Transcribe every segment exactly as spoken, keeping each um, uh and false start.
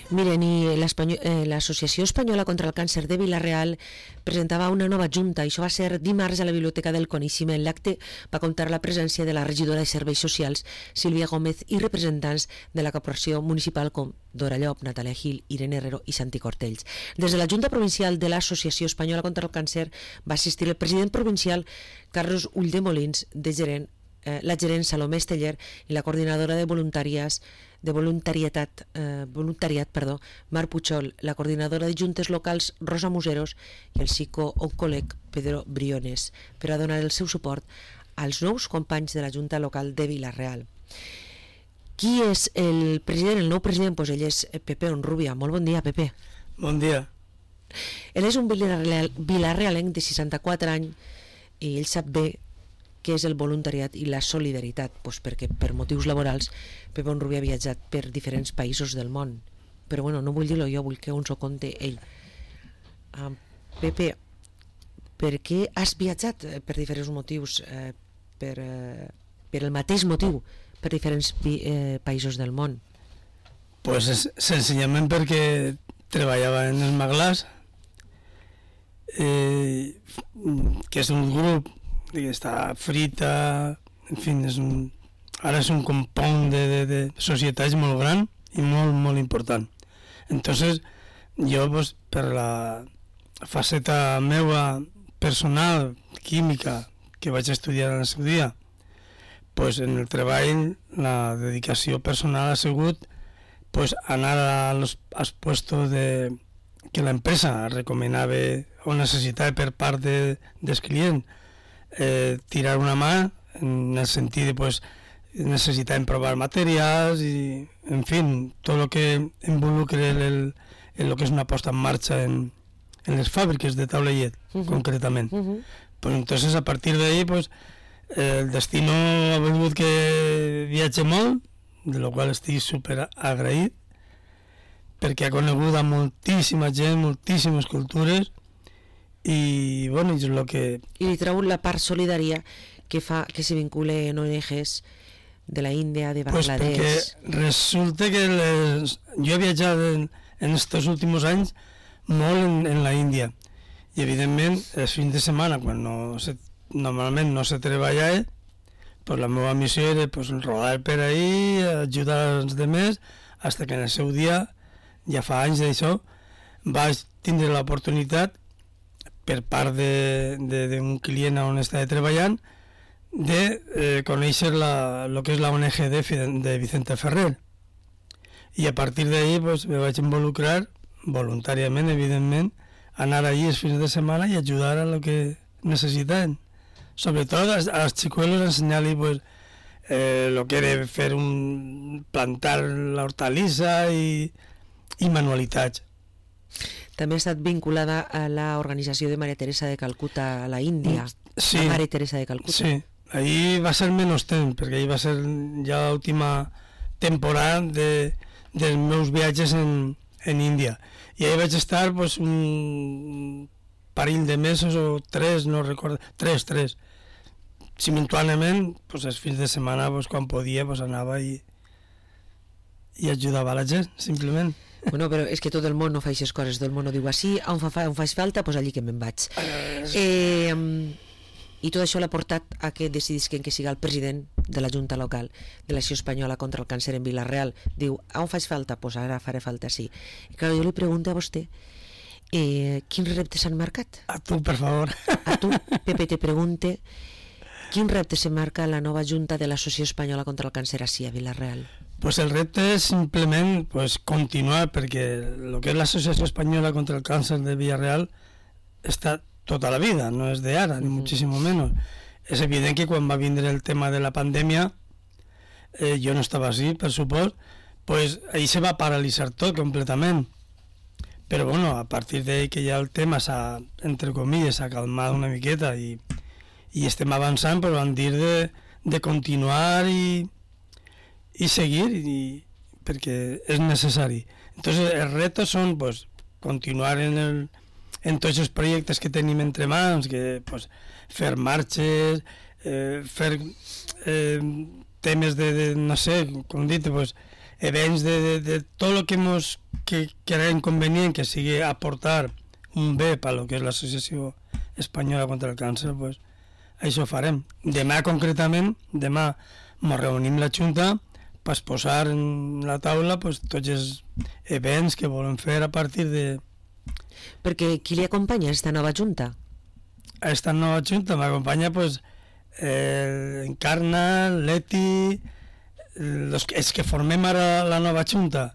Miren, i l'Associació Espanyola contra el Càncer de Vila-real presentava una nova junta, i això va ser dimarts a la Biblioteca del Coneixement. L'acte va comptar la presència de la regidora de Serveis Socials, Sílvia Gómez, i representants de la corporació municipal com Dora Llop, Natàlia Gil, Irene Herrero i Santi Cortells. Des de la Junta Provincial de l'Associació Espanyola contra el Càncer va assistir el president provincial Carlos Ulldemolins, de gerent, eh, la gerent Salomé Esteller i la coordinadora de voluntàries de voluntariat, eh, voluntariat perdó, Mar Puchol, la coordinadora de juntes locals Rosa Museros i el psico-oncòleg Pedro Briones, per a donar el seu suport als nous companys de la Junta Local de Vila-real. Qui és el president, el nou president? Pues ell és Pepe Onrubia. Molt bon dia, Pepe. Bon dia. Ell és un vilarrealenc de seixanta-quatre anys i ell sap bé què és el voluntariat i la solidaritat, doncs perquè per motius laborals Pepe Onrubia ha viatjat per diferents països del món, però bueno, no vull dir-ho jo, vull que ens ho conti ell. uh, Pepe, per què has viatjat per diferents motius, eh, per, eh, per el mateix motiu, per diferents eh, països del món? Pues és senzillament perquè treballava en els Maglars, eh, que és un grup que està frita, en fi, és un, ara és un compound de, de, de societats molt gran i molt, molt important. Entonces, jo, pues, per la faceta meva personal, química, que vaig estudiar en el seu dia, pues, en el treball, la dedicació personal ha sigut pues, anar a los, als puestos de, que l'empresa recomanava o necessitava per part de, dels clients. Eh, tirar una mà en el sentit de pues, necessitar provar materials i, en fi, tot el que involucre el, el, el que és una posta en marxa en, en les fàbriques de taulellet, uh -huh. concretament. Uh -huh. Pues, entonces, a partir d'ahí, pues, eh, el destino ha volgut que viatge molt, de lo qual estic super agraït, perquè ha conegut a moltíssima gent, moltíssimes cultures, i bueno, és el que... I li treu la part solidària que fa que se vincule en O N Ges de la Índia, de Bangladesh. Pues perquè resulta que les... jo he viatjat en, en estos últimos anys molt en, en la Índia, i evidentment els fins de setmana, quan no se, normalment no se treballa, pues la meva missió era pues, rodar per ahí, ajudar els demés, fins que en el seu dia, ja fa anys d'això, vaig tindre l'oportunitat per part d'un client on estava treballant, de eh, conèixer el que és la O N G de, de Vicente Ferrer. I a partir d'ahí pues, me vaig involucrar voluntàriament, evidentment, anar allí els fins de setmana i ajudar a lo que necessitaven. Sobretot als, als xicuelos ensenyar-li pues, eh, lo que era fer un... plantar l'hortalissa i, i manualitats. També ha estat vinculada a l'organització de Maria Teresa de Calcuta a la Índia, sí, la Maria Teresa de Calcuta. Sí, ahí va ser menys temps, perquè ahí va ser ja l'última temporada de, dels meus viatges en, en Índia. I ahí vaig estar pues, un parell de mesos o tres, no recordo, tres, tres. Simultàniament, pues, els fins de setmana, pues, quan podia, pues, anava i, i ajudava la gent, simplement. Bueno, però és que tot el món no fa aquestes coses, tot el món no diu així, on, fa, on faig falta, doncs allí que me'n vaig. Eh, I tot això l'ha portat a que decidisquen que siga el president de la Junta Local de l'Acció Espanyola contra el Càncer en Vila-real. Diu, on faig falta? Doncs ara faré falta, sí. I clar, jo li pregunto a vostè, eh, quins reptes s'han marcat? A tu, per favor. A tu, Pepe, te pregunte, quin repte se marca la nova Junta de l'Associació Espanyola contra el Càncer així a Vila-real? Pues el repte és simplement pues, continuar, perquè el que és l'Associació Espanyola contra el Càncer de Vila-real està tota la vida, no és de ara, ni Uh-huh. muchísimo menos. És evident que quan va vindre el tema de la pandèmia, eh, jo no estava així, per supòs, pues ahí se va paralitzar tot completament. Però bueno, a partir d'ahí que ja el tema s'ha, entre comilles, s'ha calmat una miqueta i, i estem avançant, però van dir de, de continuar i, i seguir, i, perquè és necessari. Entonces, els retos són pues, continuar en el en tots els projectes que tenim entre mans, que pues, fer marxes, eh, fer eh, temes de, de, no sé, com dit, pues, events de, de, de tot el que mos que, que era inconvenient que sigui aportar un bé per lo que és l'Associació Espanyola contra el Càncer, pues, això farem. Demà concretament, demà ens reunim la Junta per posar en la taula pues, tots els events que volem fer a partir de... Perquè qui li acompanya a esta nova Junta? A esta nova Junta m'acompanya pues, eh, Encarna, Leti, los que, els que formem ara la nova Junta.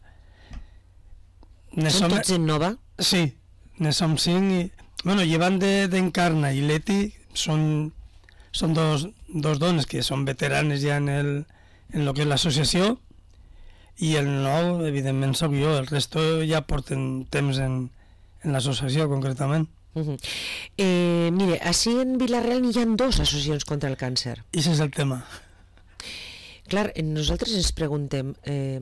Ne Són som... tots en nova? Sí, ne som cinc i... Bueno, llevant d'Encarna de, i Leti són, són dos, dos dones que són veteranes ja en, el, en lo que és l'associació i el nou, evidentment, soc jo. El resto ja porten temps en, en l'associació, concretament. Uh -huh. eh, mire, així en Vila-real hi ha dos associacions contra el càncer. I ese és el tema. Clar, nosaltres ens preguntem, eh,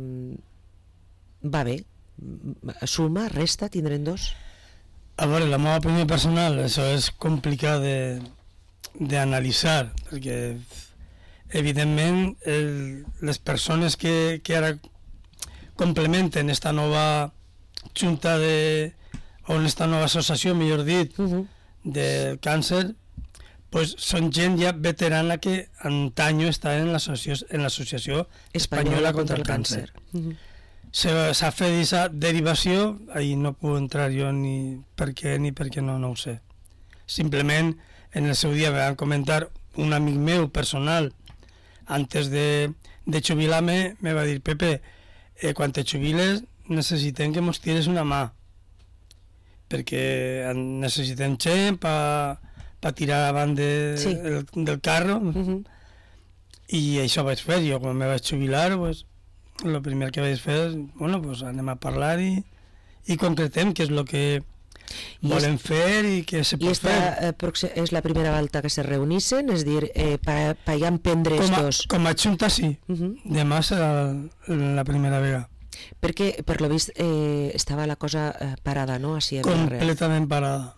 va bé? Suma, resta, tindrem dos? A veure, la meva opinió personal, això és complicat d'analitzar, perquè evidentment el, les persones que, que ara complementen esta nova junta de, o esta nova associació, millor dit, uh -huh. del càncer, pues són gent ja veterana que antaño està en l'associació en l'Associació Espanyola contra el Càncer. Uh -huh. S'ha fet aquesta derivació, ahí no puc entrar jo ni per què ni per què no, no ho sé. Simplement, en el seu dia vam comentar un amic meu personal, antes de, de jubilar-me, me va dir, Pepe, eh, quan te jubiles necessitem que mos tires una mà, perquè necessitem gent per pa tirar avant de, sí. del, del carro, uh -huh. i això vaig fer. Jo quan me vaig jubilar, pues, el primer que vaig fer és, bueno, pues anem a parlar i, i concretem què és el que volem és, fer i què se pot i esta, fer. I és la primera volta que se reunissen, és dir, eh, per, per ja emprendre com a, estos... Com a junta sí, uh -huh. demà serà la primera vegada. Perquè, per lo vist, eh, estava la cosa eh, parada, no? Així a completament parada.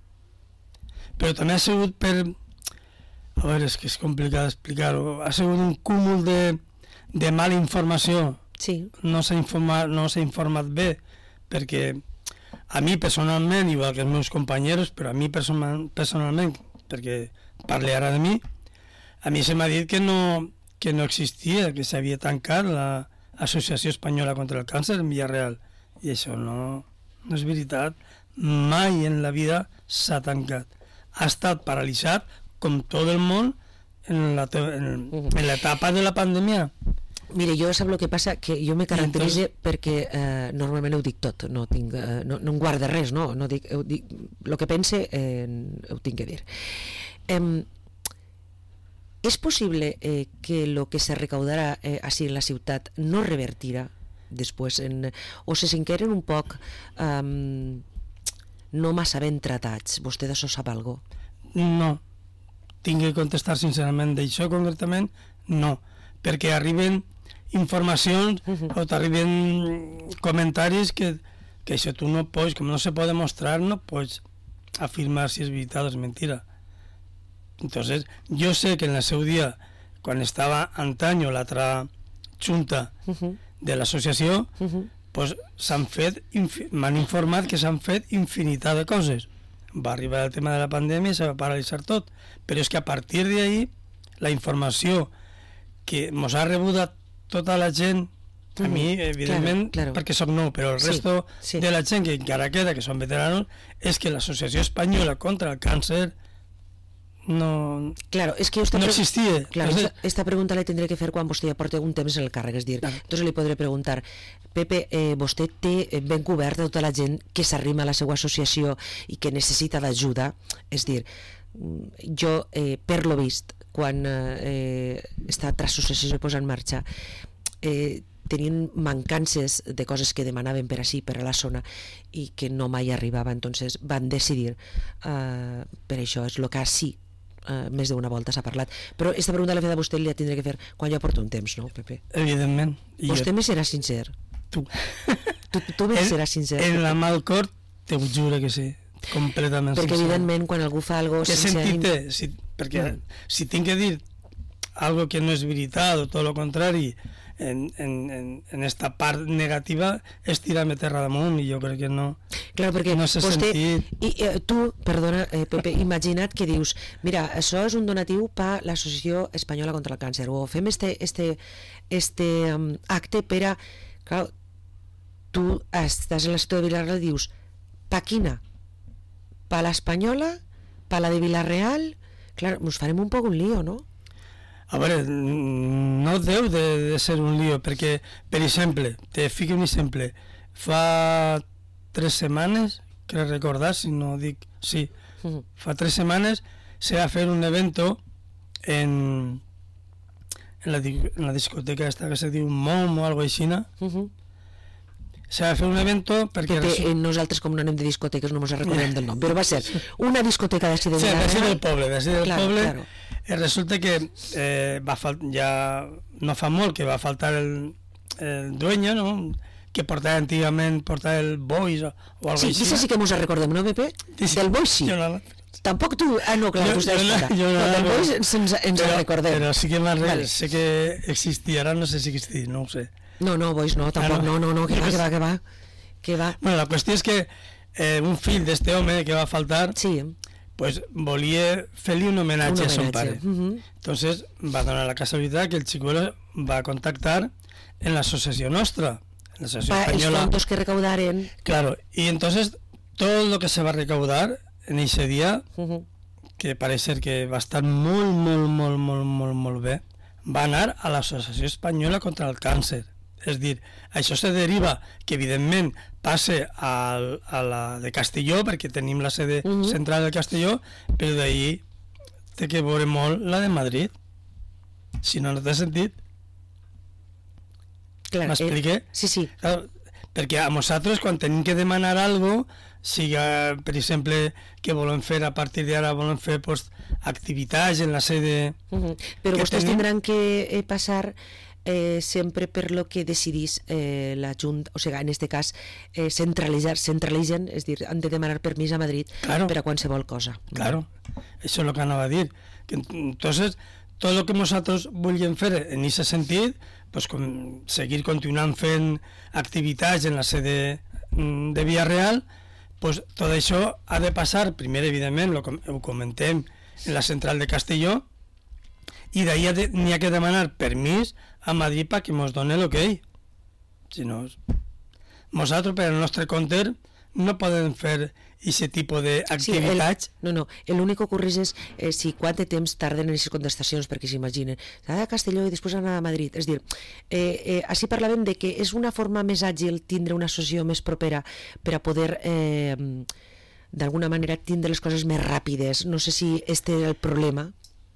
Però també ha sigut per... A veure, és que és complicat explicar-ho. Ha sigut un cúmul de... de mala informació. Sí. No s'ha informat, no s'ha informat bé, perquè a mi personalment, igual que els meus companys, però a mi personal, personalment, perquè parle ara de mi, a mi se m'ha dit que no, que no existia, que s'havia tancat l'Associació Espanyola contra el Càncer en Vila-real. I això no, no és veritat. Mai en la vida s'ha tancat. Ha estat paralitzat, com tot el món, en l'etapa de la pandèmia. Mire, jo sap el que passa, que jo me caracteritzo entonces... perquè eh, normalment ho dic tot, no, tinc, eh, no, no em guarda res, no, no dic, ho dic, el que pense eh, ho tinc que dir. Eh, és possible eh, que el que se recaudarà eh, així en la ciutat no revertirà després, en, o se s'enqueren un poc eh, no massa ben tratats? Vostè d'això sap alguna cosa? No. Tinc que contestar sincerament d'això concretament, no, perquè arriben informacions uh -huh. o t'arriben comentaris que, que això tu no pots, com no se pot demostrar, no pots afirmar si és veritat o és mentira. Entonces, jo sé que en el seu dia, quan estava antaño l'altra junta uh -huh. de l'associació, uh -huh. pues s'han fet, m'han informat que s'han fet infinitat de coses. Va arribar el tema de la pandèmia i se va paralitzar tot, però és que a partir d'ahí la informació que mos ha rebut tota la gent, a uh-huh. mi evidentment, claro, claro. perquè soc nou, però el sí, resto sí. de la gent que encara queda, que són veteranos, és que l'Associació Espanyola contra el Càncer no, claro, es que esta no existia. Claro, esta, esta pregunta la tindré que fer quan vostè ja porti un temps en el càrrec, és dir, claro. Entonces li podré preguntar, Pepe, eh, vostè té ben cobert tota la gent que s'arrima a la seva associació i que necessita d'ajuda, és dir, jo, eh, per lo vist, quan eh, esta associació es posa en marxa, eh, tenien mancances de coses que demanaven per així, per a la zona, i que no mai arribava, entonces van decidir, eh, per això és el que sí, Uh, més d'una volta s'ha parlat, però aquesta pregunta la fet a vostè li la tindré que fer quan ja porto un temps, no, Pepe? Evidentment. Vostè jo... me serà sincer. Tu. Tu, tu me seràs sincer. En la mà al cor, te ho juro que sí, completament perquè sincer. Evidentment quan algú fa algo que sense... sentit té? Si, perquè mm. si tinc que dir algo que no és veritat o tot el contrari en, en, en, en esta part negativa és tirar-me terra damunt, i jo crec que no, clar, perquè no s'ha vostè, sentit. I, eh, tu, perdona, eh, Pepe, imagina't que dius, mira, això és un donatiu per l'Associació Espanyola contra el Càncer, o fem este, este, este um, acte per a... Clar, tu estàs en la ciutat de Vilareal i dius, pa quina? Pa l'Espanyola? Pa la de Vilareal? Clar, ens farem un poc un lío, no? A veure, no deu de, de ser un lío, perquè, per exemple, te fico un exemple, fa tres setmanes, crec recordar, si no dic, sí, uh-huh. fa tres setmanes se va fer un evento en, en, la, en la discoteca esta que se diu Mom o algo així, uh-huh. se va fer un evento perquè... Pepe, resu... nosaltres com no anem de discoteques no ens recordem del nom, però va ser una discoteca d'ací de Vilareal. Sí, d'ací del poble, d'ací del claro, poble. Claro. Eh, resulta que eh, va fal... ja no fa molt que va faltar el, el dueño, no? Que portava antigament, portava el Boys o, o algo sí, així. Sí, sí que ens recordem, no, Pepe? Sí, del Boys sí. No, tampoc tu... Ah, no, clar, jo, tu estàs jo, jo, no, del no, Boys ens, ens però, recordem. Però sí que, vale. Vale. sé que existia, ara no sé si existia, no ho sé. No, no, Boys no, tampoc, no, no, no, que va, que va, que va. Que va. Bueno, la qüestió és que eh, un fill d'este home que va faltar, sí. pues volia fer-li un homenatge, un homenatge a son pare. Uh-huh. Entonces va donar la casualitat que el xicuelo va contactar en l'associació nostra, en l'associació pa, espanyola. Els fondos que recaudaren. Claro, y entonces todo lo que se va a recaudar en ese día, uh-huh. que parece ser que va a estar molt, molt, molt, molt, molt, molt bé, va anar a l'Associació Espanyola contra el Càncer. És dir, això se deriva que evidentment passe a, a la de Castelló, perquè tenim la sede uh-huh. central de Castelló, però d'ahir té que veure molt la de Madrid. Si no, no té sentit. M'expliqué? Eh, sí, sí. Claro, perquè a nosaltres, quan tenim que demanar alguna cosa, siga, per exemple, que volem fer a partir d'ara, volem fer pues, activitats en la sede... Uh-huh. Però vostès tenim... tindran que eh, passar eh, sempre per lo que decidís eh, la Junta, o sigui, en este cas, eh, centralitzar, centralitzen, és dir, han de demanar permís a Madrid claro. per a qualsevol cosa. Claro, això és el que anava a dir. Que, entonces, tot el que nosaltres volíem fer en aquest sentit, pues, com, seguir continuant fent activitats en la sede de Vilareal, pues, tot això ha de passar, primer, evidentment, lo, ho comentem en la central de Castelló, i d'ahir n'hi ha que demanar permís a Madrid perquè ens doni l'ok. Si no, nosaltres, per al nostre compte, no podem fer aquest tipus d'activitats. Sí, el, no, no, l'únic que ocorre és eh, si quant de temps tarden en aquestes contestacions, perquè s'imaginen, s'ha de Castelló i després anar a Madrid. És dir, eh, eh, així parlàvem de que és una forma més àgil tindre una associació més propera per a poder, eh, d'alguna manera, tindre les coses més ràpides. No sé si este era el problema.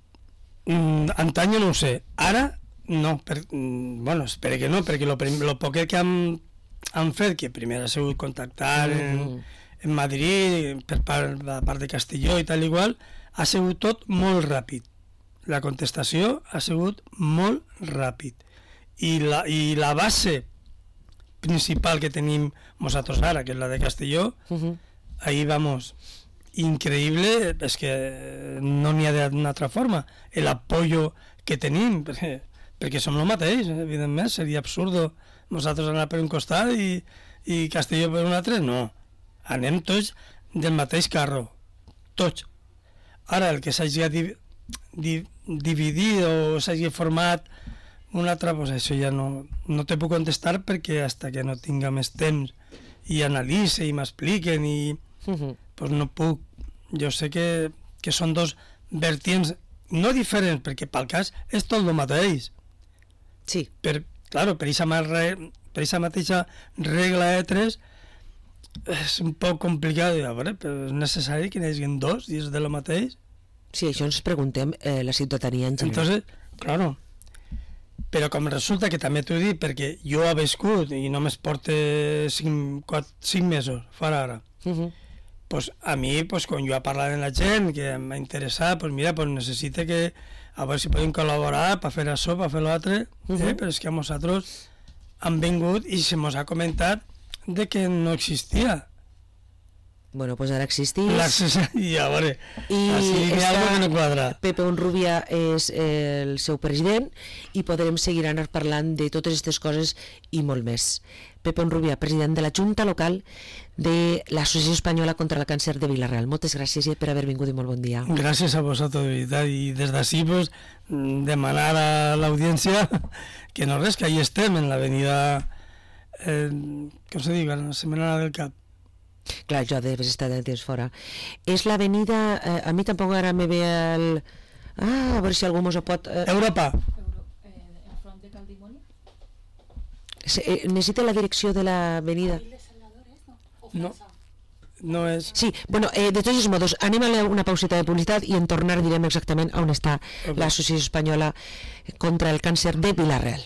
Mm, antany no ho sé. Ara, no. Per, mm, bueno, espero que no, perquè el poc que han, han fet, que primer ha sigut contactar mm. en, en Madrid, per part, per part de Castelló i tal igual, ha sigut tot molt ràpid. La contestació ha sigut molt ràpid. I la, i la base principal que tenim nosaltres ara, que és la de Castelló, uh-huh. ahí vamos... increïble, és que no n'hi ha d'una altra forma, l'apoyo que tenim, perquè, perquè som el mateix, evidentment, seria absurdo nosaltres anar per un costat i, i Castelló per un altre, no, anem tots del mateix carro, tots. Ara, el que s'hagi div, div, dividit o s'hagi format una altra, pues això ja no, no te puc contestar perquè hasta que no tinga més temps i analitze i m'expliquen i uh-huh. pues no puc. Jo sé que, que són dos vertients no diferents, perquè pel cas és tot el mateix. Sí. Per, claro, per aquesta mateixa regla de tres és un poc complicat, a veure, però és necessari que n'hi hagi dos i és de lo mateix. Sí, això ens preguntem eh, la ciutadania en general. Entonces, claro, però com resulta que també t'ho dic, perquè jo he viscut i només porto cinc, quatre, cinc mesos fora ara, uh-huh. pues a mi, pues, quan jo he parlat amb la gent que m'ha interessat, pues mira, pues necessita que a veure si podem col·laborar per fer això, per fer l'altre, uh-huh. eh? Però és que a nosaltres han vingut i se mos ha comentat de que no existia. Bueno, pues ara existís. I a veure, I així n'hi ha algo que no quadra. Pepe Onrubia és el seu president i podrem seguir anar parlant de totes aquestes coses i molt més. Pepe Onrubia, president de la Junta Local de l'Associació Espanyola contra el Càncer de Vila-real. Moltes gràcies per haver vingut i molt bon dia. Gràcies a vosaltres, de veritat, i des d'ací pues, demanar a l'audiència que no res, que ahí estem, en l'avenida, eh, com se diu, la Setmanada del Cap. Clar, jo debes estar de temps fora. És l'avenida, eh, a mi tampoc ara me ve el... Ah, a veure si algú mos ho pot... Eh... Europa. Euro, eh, el front de Caldimoni? Se, eh, necessita la direcció de l'avenida. No, no és... Sí, bueno, eh, de tots els modos, anem a una pauseta de publicitat i en tornar direm exactament on està okay. l'Associació Espanyola contra el Càncer de Vila-real.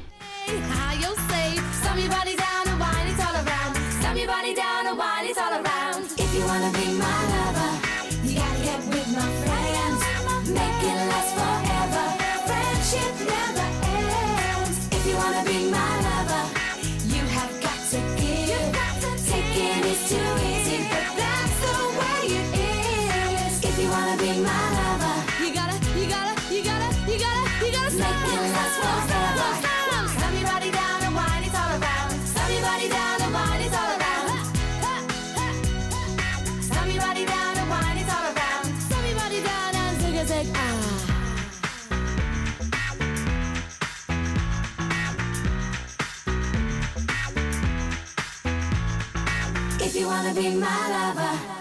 If you wanna be my lover, you gotta get with my friends. Make it last forever. Friendship never ends. If you wanna be my lover, you have got to give. Taking is too easy, but that's the way it is. If you wanna be my lover, you gotta, you gotta, you gotta, you gotta, you gotta make it last forever. Slam your body down and wine it all around. Slam your body down and wine it all around. If you wanna be my lover.